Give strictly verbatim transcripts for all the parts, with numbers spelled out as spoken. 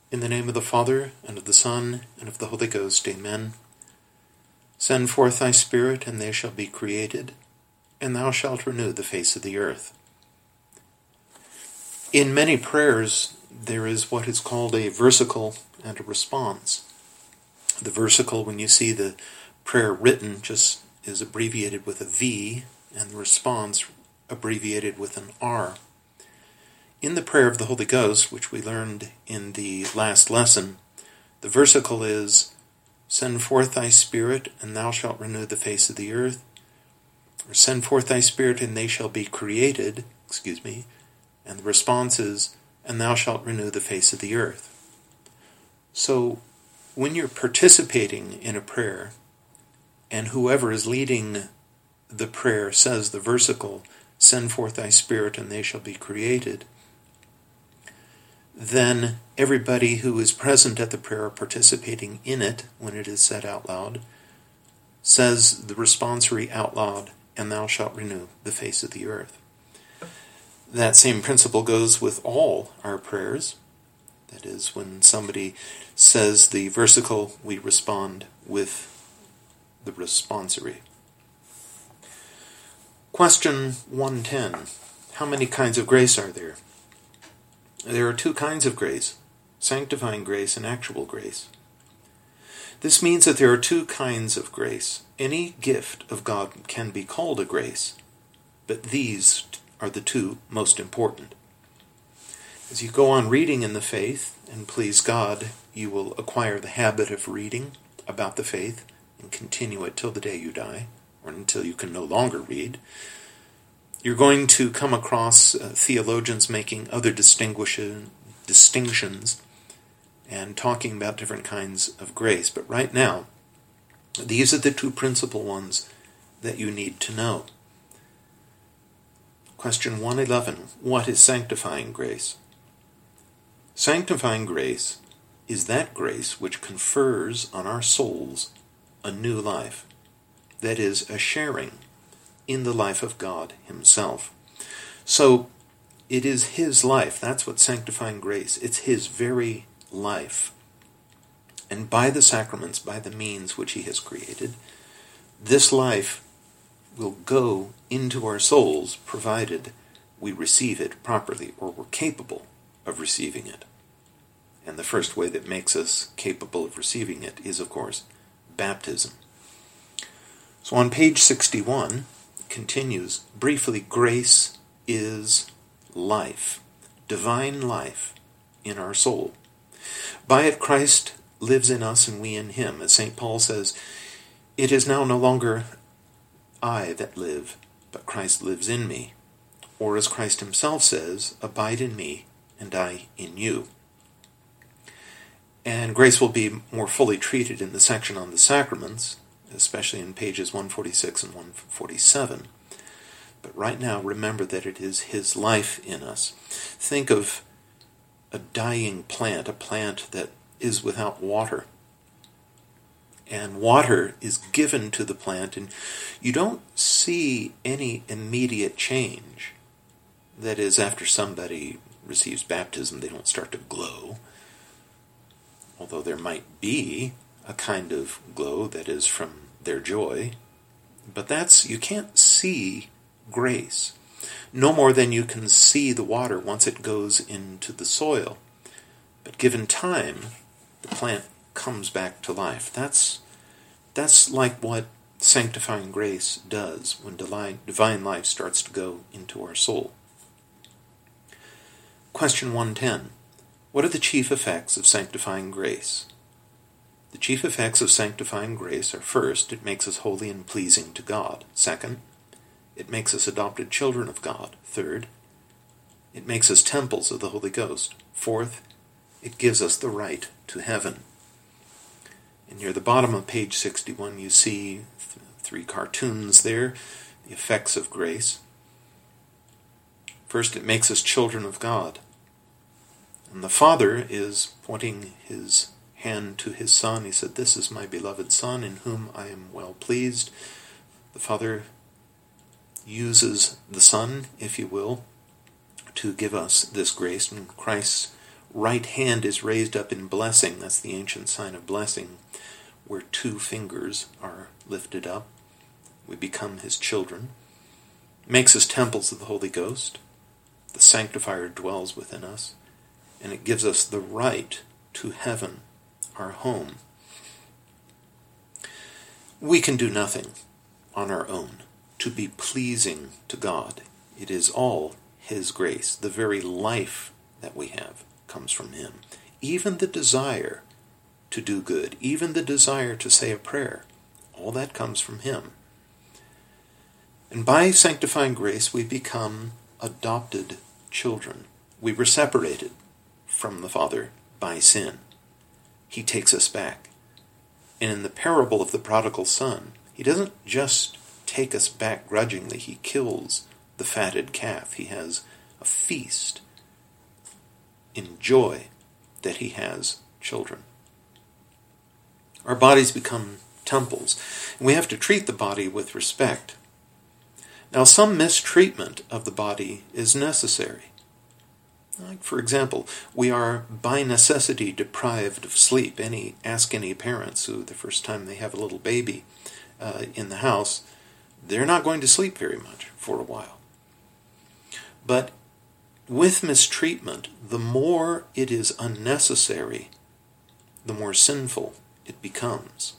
In the name of the Father, and of the Son, and of the Holy Ghost, amen. Send forth thy Spirit, and they shall be created, and thou shalt renew the face of the earth. In many prayers, there is what is called a versicle and a response. The versicle, when you see the prayer written, just is abbreviated with a V, and the response abbreviated with an R. In the prayer of the Holy Ghost, which we learned in the last lesson, the versicle is, Send forth thy Spirit, and thou shalt renew the face of the earth. Or send forth thy Spirit, and they shall be created. Excuse me. And the response is, and thou shalt renew the face of the earth. So, when you're participating in a prayer, and whoever is leading the prayer says the versicle, Send forth thy Spirit, and they shall be created, then everybody who is present at the prayer, participating in it when it is said out loud, says the responsory out loud, and thou shalt renew the face of the earth. That same principle goes with all our prayers. That is, when somebody says the versicle, we respond with the responsory. Question one ten. How many kinds of grace are there? There are two kinds of grace, sanctifying grace and actual grace. This means that there are two kinds of grace. Any gift of God can be called a grace, but these are the two most important. As you go on reading in the faith, and please God, you will acquire the habit of reading about the faith and continue it till the day you die, or until you can no longer read. You're going to come across uh, theologians making other distinguishing distinctions and talking about different kinds of grace. But right now, these are the two principal ones that you need to know. Question one eleven. What is sanctifying grace? Sanctifying grace is that grace which confers on our souls a new life. That is, a sharing in the life of God himself. So, it is his life. That's what sanctifying grace. It's his very life. And by the sacraments, by the means which he has created, this life will go into our souls, provided we receive it properly, or we're capable of receiving it. And the first way that makes us capable of receiving it is, of course, baptism. So on page sixty-one, it continues, briefly, grace is life, divine life in our soul. By it Christ lives in us and we in him. As Saint Paul says, it is now no longer I that live, but Christ lives in me. Or as Christ himself says, abide in me and I in you. And grace will be more fully treated in the section on the sacraments, especially in pages one forty-six and one forty-seven. But right now, remember that it is his life in us. Think of a dying plant, a plant that is without water. And water is given to the plant, and you don't see any immediate change. That is, after somebody receives baptism, they don't start to glow. Although there might be a kind of glow that is from their joy. But that's, you can't see grace. No more than you can see the water once it goes into the soil. But given time, the plant comes back to life. That's that's like what sanctifying grace does when divine, divine life starts to go into our soul. Question one ten. What are the chief effects of sanctifying grace? The chief effects of sanctifying grace are, first, it makes us holy and pleasing to God. Second, it makes us adopted children of God. Third, it makes us temples of the Holy Ghost. Fourth, it gives us the right to heaven. And near the bottom of page sixty-one, you see th- three cartoons there, the effects of grace. First, it makes us children of God. And the Father is pointing his hand to his Son. He said, "This is my beloved Son, in whom I am well pleased." The Father uses the Son, if you will, to give us this grace. And Christ's right hand is raised up in blessing. That's the ancient sign of blessing, where two fingers are lifted up. We become his children. Makes us temples of the Holy Ghost. The Sanctifier dwells within us, and it gives us the right to heaven, our home. We can do nothing on our own to be pleasing to God. It is all his grace. The very life that we have comes from him. Even the desire to do good, even the desire to say a prayer, all that comes from him. And by sanctifying grace, we become adopted children. We were separated from the Father by sin. He takes us back. And in the parable of the prodigal son, he doesn't just take us back grudgingly. He kills the fatted calf. He has a feast in joy that he has children. Our bodies become temples, and we have to treat the body with respect. Now, some mistreatment of the body is necessary. Like, for example, we are by necessity deprived of sleep. Any ask any parents who, the first time they have a little baby uh, in the house, they're not going to sleep very much for a while. But with mistreatment, the more it is unnecessary, the more sinful it becomes.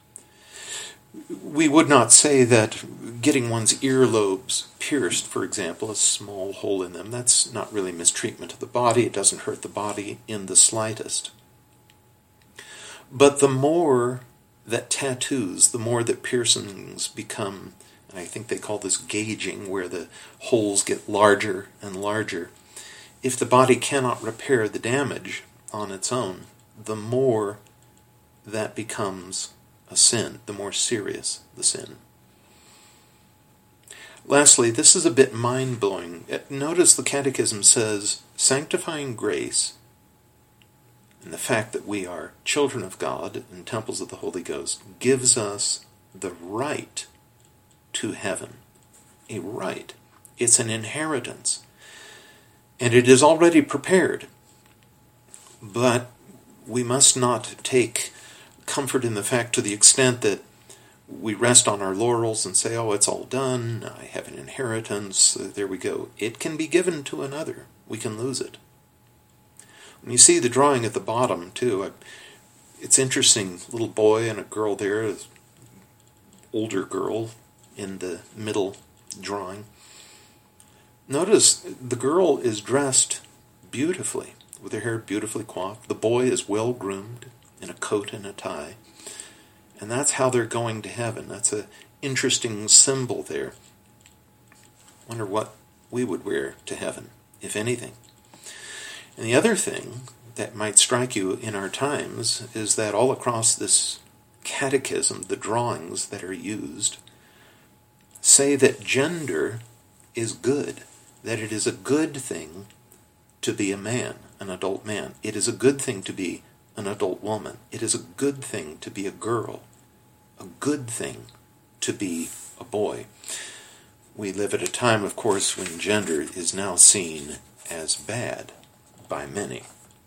We would not say that getting one's earlobes pierced, for example, a small hole in them, that's not really mistreatment of the body. It doesn't hurt the body in the slightest. But the more that tattoos, the more that piercings become, and I think they call this gauging, where the holes get larger and larger, if the body cannot repair the damage on its own, the more that becomes a sin, the more serious the sin. Lastly, this is a bit mind-blowing. Notice the Catechism says, sanctifying grace, and the fact that we are children of God and temples of the Holy Ghost, gives us the right to heaven. A right. It's an inheritance. And it is already prepared. But we must not take comfort in the fact to the extent that we rest on our laurels and say, oh, it's all done, I have an inheritance, there we go. It can be given to another. We can lose it. When you see the drawing at the bottom, too, it's interesting, little boy and a girl there, older girl in the middle drawing. Notice the girl is dressed beautifully, with her hair beautifully coiffed. The boy is well groomed in a coat and a tie. And that's how they're going to heaven. That's an interesting symbol there. Wonder what we would wear to heaven, if anything. And the other thing that might strike you in our times is that all across this catechism, the drawings that are used say that gender is good, that it is a good thing to be a man, an adult man. It is a good thing to be an adult woman. It is a good thing to be a girl, a good thing to be a boy. We live at a time, of course, when gender is now seen as bad by many.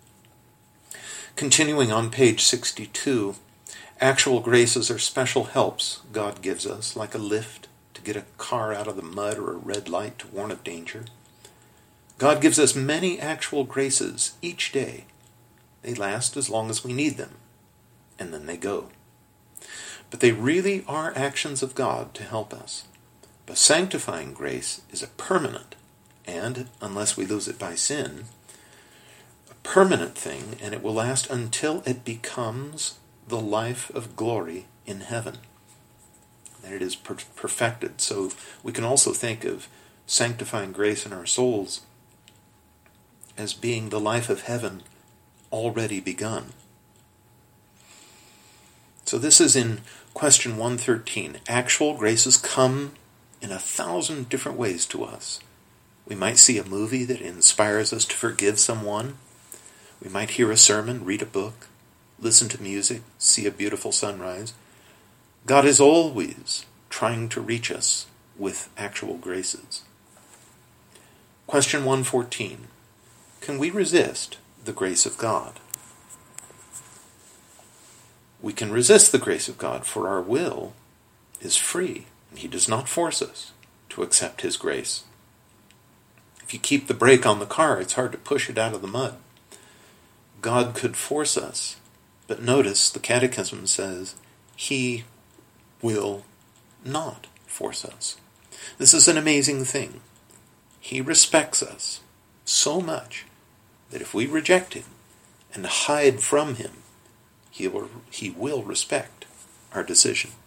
Continuing on page sixty-two, actual graces are special helps God gives us, like a lift to get a car out of the mud or a red light to warn of danger. God gives us many actual graces each day. They last as long as we need them, and then they go. But they really are actions of God to help us. But sanctifying grace is a permanent, and, unless we lose it by sin, a permanent thing, and it will last until it becomes the life of glory in heaven. That it is per- perfected. So we can also think of sanctifying grace in our souls as being the life of heaven already begun. So this is in question one thirteen. Actual graces come in a thousand different ways to us. We might see a movie that inspires us to forgive someone. We might hear a sermon, read a book, listen to music, see a beautiful sunrise. God is always trying to reach us with actual graces. Question one fourteen. Can we resist the grace of God. We can resist the grace of God, for our will is free, and he does not force us to accept his grace. If you keep the brake on the car, it's hard to push it out of the mud. God could force us, but notice the Catechism says he will not force us. This is an amazing thing. He respects us so much that if we reject him and hide from him, he will, he will respect our decision.